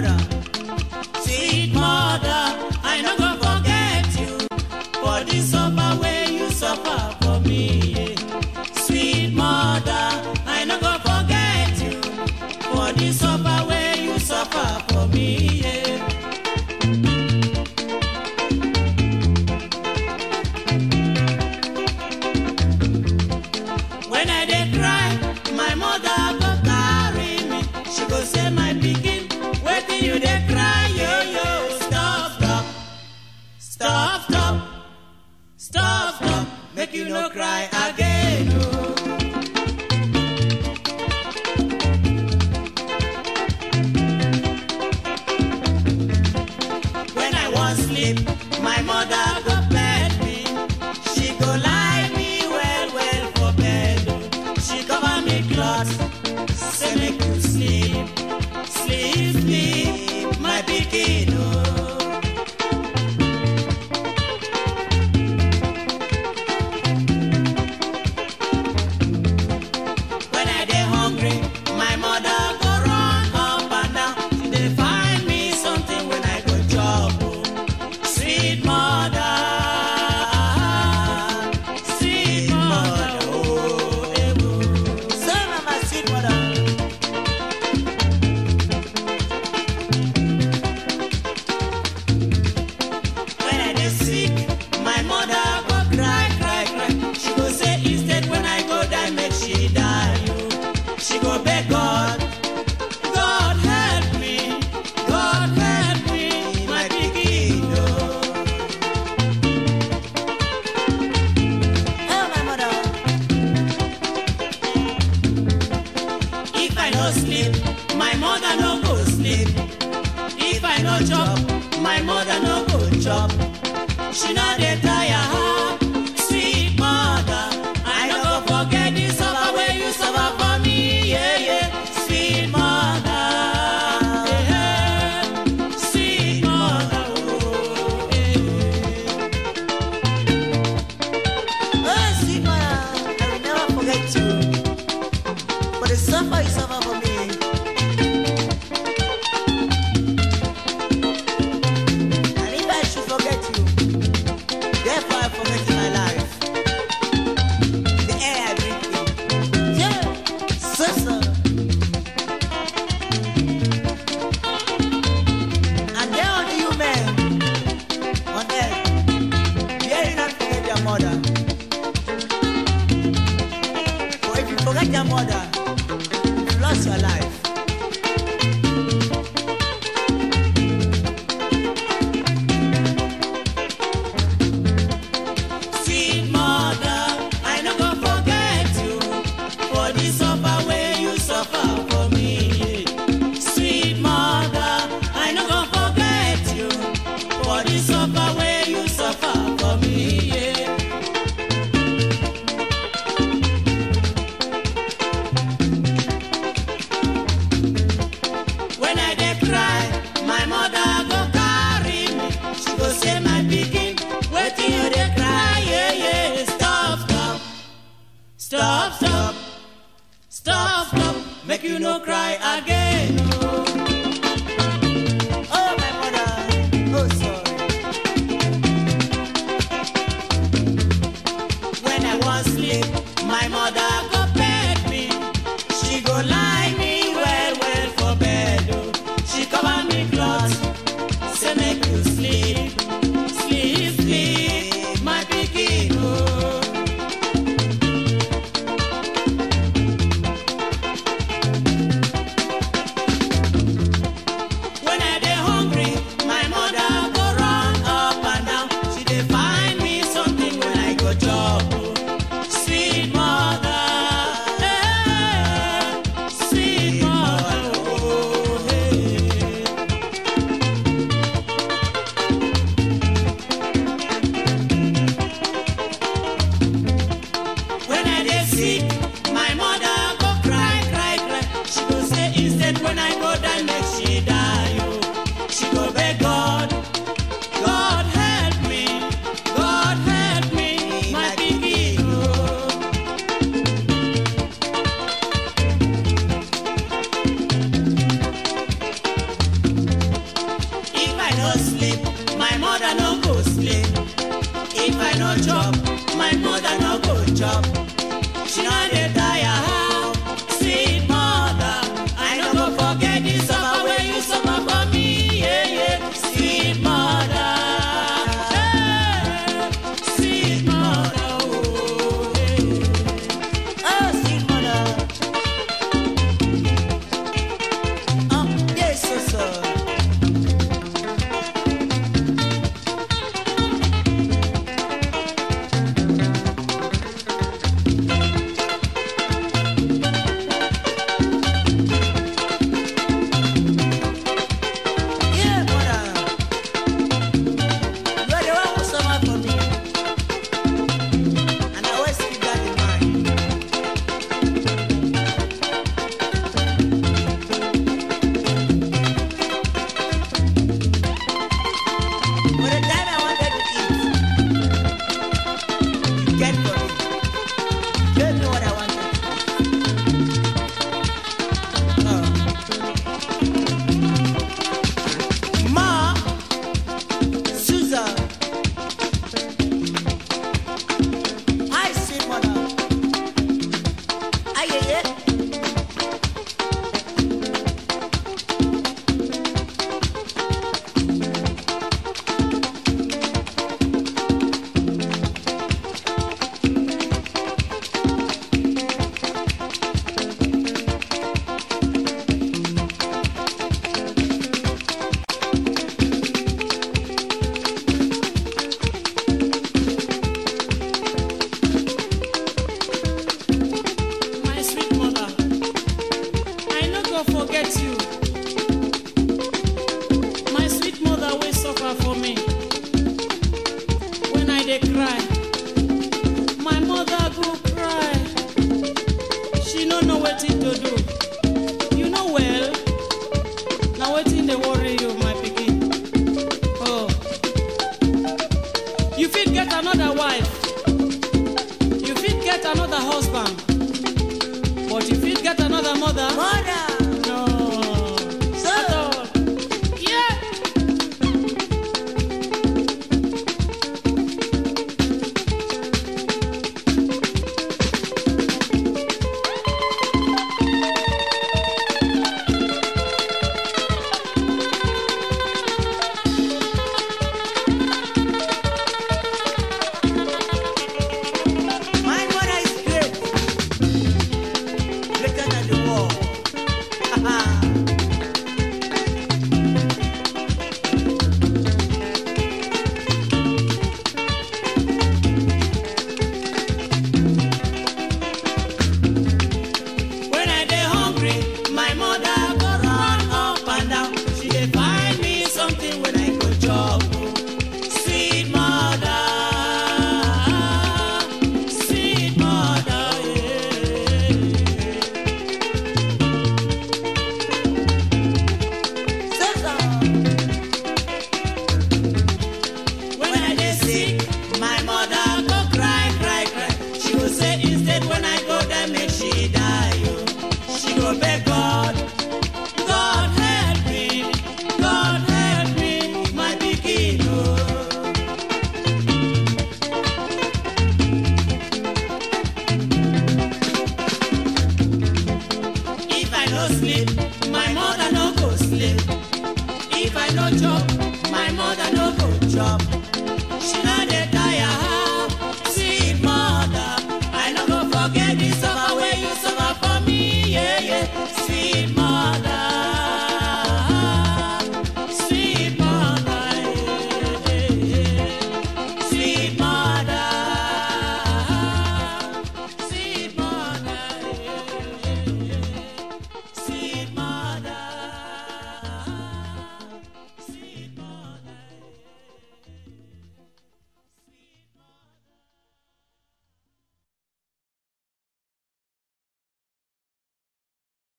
mother. Sweet mother, I no go forget you for the suffer way you suffer for me. Sweet mother, I no go forget you for the suffer way you suffer for me. When I dey cry, my mother go carry me. She go say, my pikin, wetin you dey cry, yo yo? Stop, stop, stop, stop, stop, stop. Make you no cry again, oh. When I wan sleep, my mother go bed me. She go lie me well well for bed. She cover me cloth, say make you sleep, sleep, sleep, my pikin, oh. When I dey hungry, my mother go run up and down. She dey find me something when I go chop, oh. Sweet mother, sweet mother, oh, eh, oh. So mama, sweet mother. When I dey sick, my mother go cry, cry, cry. She go say instead when I go die, make she die, oh. She go beg God, God help me, my pikin, oh. Oh, my mother. If I no sleep, my mother no go sleep. If I no chop, my mother no go chop. She no dey tire, sweet mother. I no go forget the suffer way you suffer for me, yeah, yeah. Sweet mother, yeah, sweet mother, oh, yeah. Oh, sweet mother, I will never forget you for the suffer you suffer for me. And if I should forget you, therefore I forget my life. The air I breathe in. Yeah, so. And there are the human on earth, dare you not forget your mother. For if you forget your mother, you lost your life. Sweet mother, I no go forget you for the suffer way you suffer for me. Sweet mother, I no go forget you for the suffer way you suffer for me. When I dey cry, my mother go carry me. She go say, my pikin, wetin you dey cry, yeah, yeah. Stop, stop, stop, stop, stop, stop. Make you no cry again, oh. Oh, my mother, oh, sorry. When I wan sleep, my mother go beg me. She go lie me well well for bed, oh. She cover me cloth, say make you sleep, sleep, sleep, my pikin, oh. no sleep, my mother no go sleep. If I no chop, my mother no go chop. She no dey tire how, sweet mother. I no go forget the suffer wey you suffer for me, yeah, yeah. Sweet mother, hey, sweet mother, oh, yeah. Oh, sweet mother. Oh, yes, so. If I no chop, my mother no go chop.